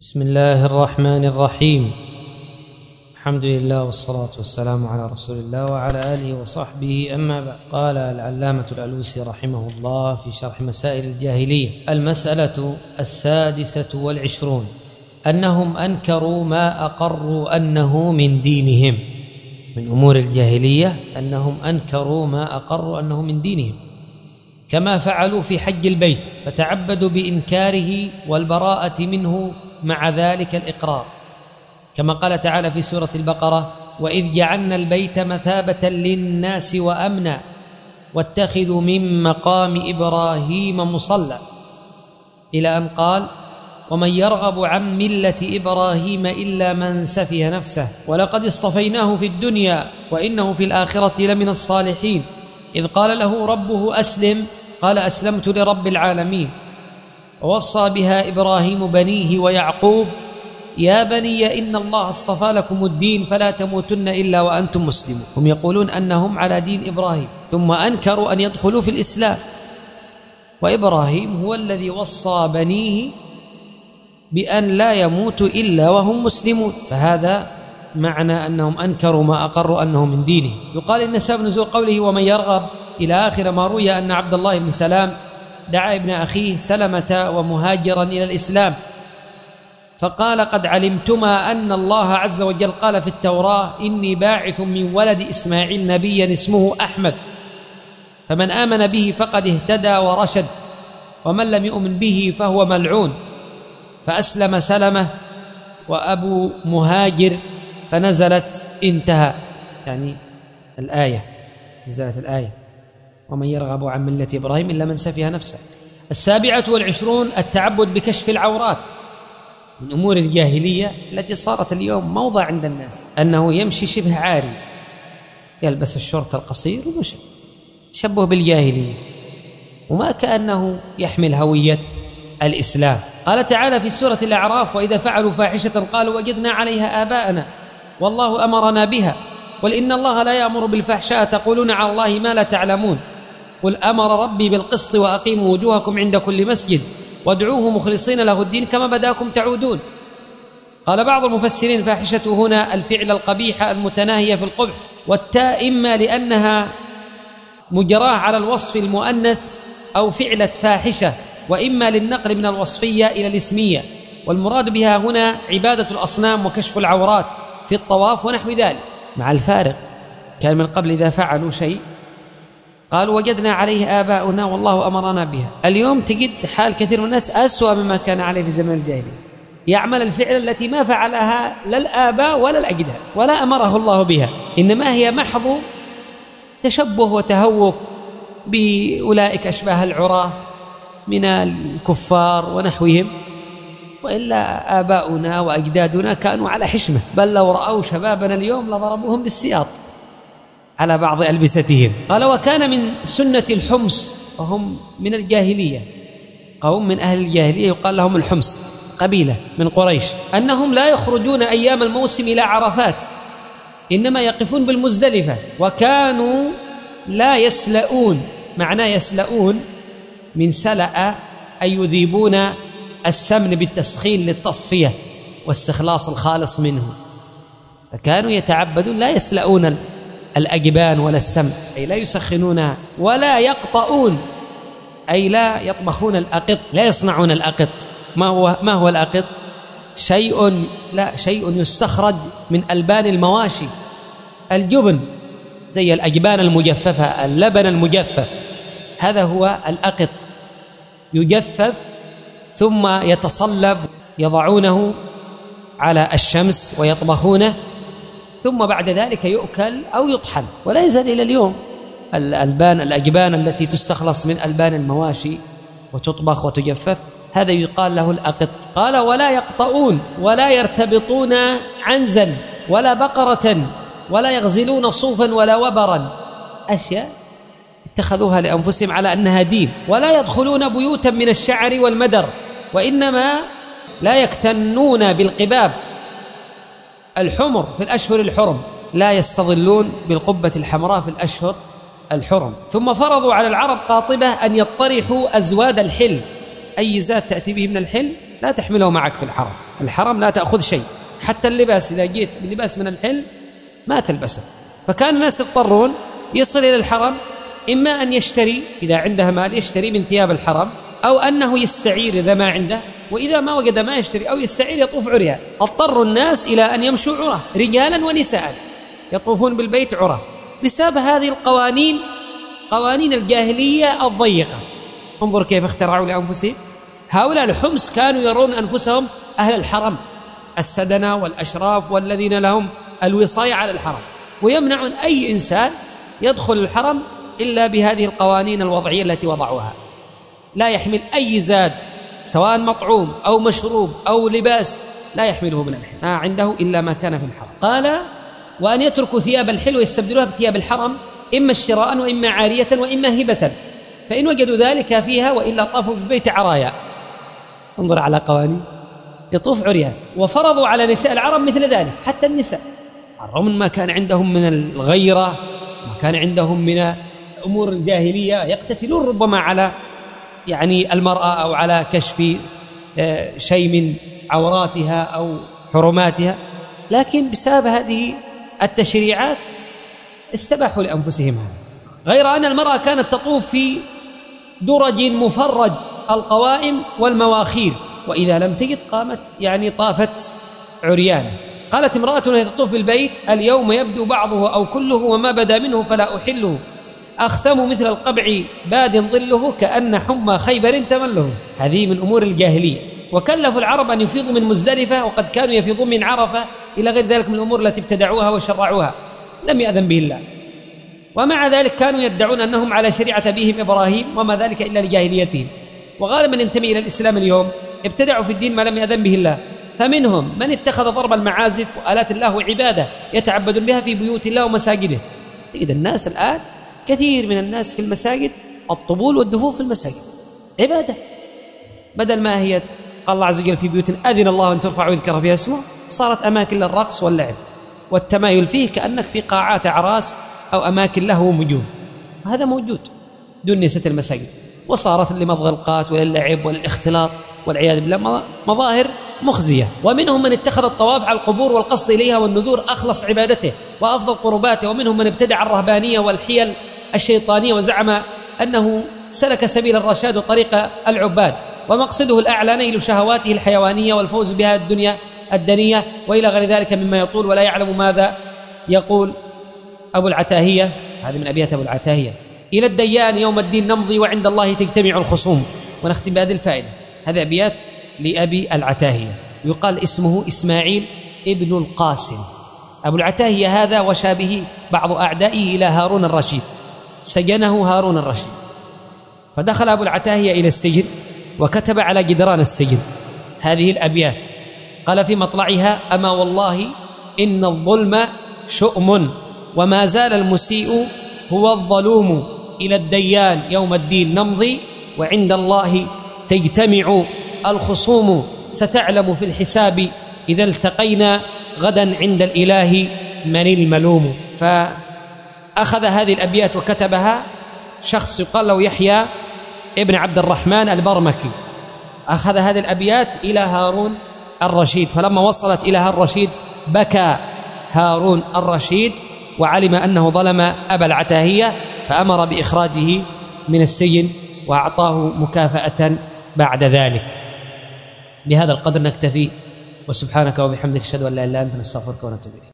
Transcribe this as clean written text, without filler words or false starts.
بسم الله الرحمن الرحيم. الحمد لله والصلاة والسلام على رسول الله وعلى آله وصحبه، أما بعد. قال العلامة الألوسي رحمه الله في شرح مسائل الجاهلية: المسألة 26 أنهم أنكروا ما أقروا أنه من دينهم. من أمور الجاهلية أنهم أنكروا ما أقروا أنه من دينهم، كما فعلوا في حج البيت فتعبدوا بإنكاره والبراءة منه مع ذلك الإقرار، كما قال تعالى في سورة البقرة: وإذ جعلنا البيت مثابة للناس وأمنا واتخذوا من مقام إبراهيم مصلى، إلى أن قال: ومن يرغب عن ملة إبراهيم إلا من سفه نفسه ولقد اصطفيناه في الدنيا وإنه في الآخرة لمن الصالحين، إذ قال له ربه أسلم قال أسلمت لرب العالمين. ووصى بها إبراهيم بنيه ويعقوب: يا بني إن الله اصطفى لكم الدين فلا تموتن إلا وأنتم مسلمون. هم يقولون أنهم على دين إبراهيم، ثم أنكروا أن يدخلوا في الإسلام، وإبراهيم هو الذي وصى بنيه بأن لا يموتوا إلا وهم مسلمون، فهذا معنى أنهم أنكروا ما أقروا أنه من دينه. يقال إن سبب نزول قوله ومن يرغب إلى آخر ما روي أن عبد الله بن سلام دعا ابن أخيه سلمة ومهاجرا إلى الإسلام، فقال: قد علمتما أن الله عز وجل قال في التوراة: إني باعث من ولد إسماعيل نبيا اسمه أحمد، فمن آمن به فقد اهتدى ورشد، ومن لم يؤمن به فهو ملعون. فأسلم سلمة وأبو مهاجر فنزلت انتهى، يعني الآية نزلت الآية: ومن يرغب عن ملة إبراهيم إلا من سفه نفسه. 27 التعبد بكشف العورات. من أمور الجاهلية التي صارت اليوم موضة عند الناس أنه يمشي شبه عاري، يلبس الشورت القصير ومشي، تشبه بالجاهلية وما كأنه يحمل هوية الإسلام. قال تعالى في سورة الأعراف: وإذا فعلوا فاحشة قالوا وجدنا عليها آباءنا والله أمرنا بها، قل إن الله لا يأمر بالفحشاء تقولون على الله ما لا تعلمون، قل أمر ربي بالقسط وأقيموا وجوهكم عند كل مسجد وادعوه مخلصين له الدين كما بداكم تعودون. قال بعض المفسرين: فاحشة هنا الفعل القبيح المتناهية في القبح، والتاء إما لأنها مجراه على الوصف المؤنث أو فعلة فاحشة، وإما للنقل من الوصفية إلى الاسمية، والمراد بها هنا عبادة الأصنام وكشف العورات في الطواف ونحو ذلك، مع الفارق. كان من قبل إذا فعلوا شيء قالوا وجدنا عليه آباؤنا والله أمرنا بها. اليوم تجد حال كثير من الناس أسوأ مما كان عليه في زمن الجاهلية، يعمل الفعل التي ما فعلها لا الآباء ولا الأجداد ولا أمره الله بها، إنما هي محض تشبه وتهوك بأولئك أشباه العراة من الكفار ونحوهم، وإلا آباؤنا وأجدادنا كانوا على حشمة، بل لو رأوا شبابنا اليوم لضربوهم بالسياط على بعض ألبستهم. قال: وكان من سنة الحمص، وهم من الجاهلية، قوم من أهل الجاهلية يقال لهم الحمص، قبيلة من قريش، أنهم لا يخرجون أيام الموسم إلى عرفات، إنما يقفون بالمزدلفة، وكانوا لا يسلؤون. معنى يسلؤون من سلأ أي يذيبون السمن بالتسخين للتصفية واستخلاص الخالص منه، فكانوا يتعبدون لا يسلؤون الأجبان ولا السمن، أي لا يسخنونها، ولا يقطؤون أي لا يطبخون الأقط، لا يصنعون الأقط. ما هو الأقط؟ شيء يستخرج من ألبان المواشي، الجبن زي الأجبان المجففة، اللبن المجفف، هذا هو الأقط، يجفف ثم يتصلب، يضعونه على الشمس ويطبخونه، ثم بعد ذلك يؤكل أو يطحن. ولا يزال إلى اليوم الأجبان التي تستخلص من ألبان المواشي وتطبخ وتجفف، هذا يقال له الأقط. قال: ولا يقطؤون ولا يرتبطون عنزا ولا بقرة ولا يغزلون صوفا ولا وبرا، أشياء اتخذوها لأنفسهم على أنها دين. ولا يدخلون بيوتا من الشعر والمدر، وإنما لا يكتنون بالقباب الحمر في الأشهر الحرم، لا يستظلون بالقبة الحمراء في الأشهر الحرم. ثم فرضوا على العرب قاطبة أن يطرحوا أزواد الحل، أي زاد تأتي به من الحل لا تحمله معك في الحرم، الحرم لا تأخذ شيء، حتى اللباس إذا جيت باللباس من الحل ما تلبسه. فكان الناس يضطرون يصل إلى الحرم إما أن يشتري إذا عنده مال يشتري من ثياب الحرم، أو أنه يستعير إذا ما عنده، وإذا ما وجد ما يشتري أو يستعير يطوف عريان. اضطروا الناس إلى أن يمشوا عرى رجالا ونساء يطوفون بالبيت عرى بسبب هذه القوانين، قوانين الجاهلية الضيقة. انظر كيف اخترعوا لأنفسهم. هؤلاء الحمص كانوا يرون أنفسهم أهل الحرم، السدنة والأشراف والذين لهم الوصاية على الحرم، ويمنعون أي إنسان يدخل الحرم إلا بهذه القوانين الوضعية التي وضعوها. لا يحمل أي زاد سواء مطعوم أو مشروب أو لباس لا يحمله من الحل، ما عنده إلا ما كان في الحرم. قال وأن يتركوا ثياب الحل ويستبدلوها بثياب الحرم، إما اشتراء وإما عارية وإما هبة، فإن وجدوا ذلك فيها، وإلا طافوا بالبيت عرايا. انظر على قوانين، يطوف عريان. وفرضوا على نساء العرب مثل ذلك، حتى النساء رغم ما كان عندهم من الغيرة، ما كان عندهم من أمور الجاهلية، يقتتلون ربما على المرأة أو على كشف شيء من عوراتها أو حرماتها، لكن بسبب هذه التشريعات استباحوا لأنفسهم هذا. غير أن المرأة كانت تطوف في درج مفرج القوائم والمواخير، وإذا لم تجد قامت طافت عريانة. قالت امرأة وهي تطوف بالبيت: اليوم يبدو بعضه أو كله، وما بدا منه فلا أحله، أختم مثل القبع باد ظله، كأن حمى خيبر تمله. هذه من أمور الجاهلية. وكلفوا العرب أن يفيضوا من مزدلفة، وقد كانوا يفيضون من عرفة، إلى غير ذلك من الأمور التي ابتدعوها وشرعوها لم يأذن به الله. ومع ذلك كانوا يدعون أنهم على شريعة أبيهم إبراهيم، وما ذلك إلا لجاهليتهم. وغالبا ينتمي إلى الإسلام اليوم ابتدعوا في الدين ما لم يأذن به الله. فمنهم من اتخذ ضرب المعازف وآلات الله عبادة يتعبدون بها في بيوت الله ومساجده. تجد الناس الآن كثير من الناس في المساجد الطبول والدفوف في المساجد عبادة، بدل ما هي قال الله عز وجل في بيوت أذن الله أن ترفع ويذكر فيها اسمه، صارت أماكن للرقص واللعب والتمايل فيه، كأنك في قاعات أعراس أو أماكن له ومجون. وهذا موجود دنيسة المساجد، وصارت لمضغ القات وللعب وللاختلاط والعياذ بالله مظاهر مخزية. ومنهم من اتخذ الطواف على القبور والقصد إليها والنذور أخلص عبادته وأفضل قرباته. ومنهم من ابتدع الرهبانية والحيل الشيطانية وزعم أنه سلك سبيل الرشاد وطريق العباد، ومقصده الأعلى نيل شهواته الحيوانية والفوز بها الدنيا الدنية، وإلى غير ذلك مما يطول ولا يعلم ماذا يقول. أبو العتاهية، هذه من أبيات أبو العتاهية: إلى الديان يوم الدين نمضي، وعند الله تجتمع الخصوم. ونختم بهذه الفائدة. هذه أبيات لأبي العتاهية، يقال اسمه إسماعيل ابن القاسم. أبو العتاهية هذا وشابه بعض أعدائه إلى هارون الرشيد، سجنه هارون الرشيد، فدخل أبو العتاهية إلى السجن وكتب على جدران السجن هذه الأبيات. قال في مطلعها: أما والله إن الظلم شؤم، وما زال المسيء هو الظلوم، إلى الديان يوم الدين نمضي، وعند الله تجتمع الخصوم، ستعلم في الحساب إذا التقينا، غدا عند الإله من الملوم. فأخذ هذه الأبيات وكتبها شخص يقال له يحيى ابن عبد الرحمن البرمكي، أخذ هذه الأبيات إلى هارون الرشيد، فلما وصلت إلى هارون الرشيد بكى هارون الرشيد وعلم أنه ظلم أبا العتاهية، فأمر بإخراجه من السجن وأعطاه مكافأة بعد ذلك. بهذا القدر نكتفي، وسبحانك وبحمدك أشهد أن لا إله إلا أنت نستغفرك ونتوب إليك.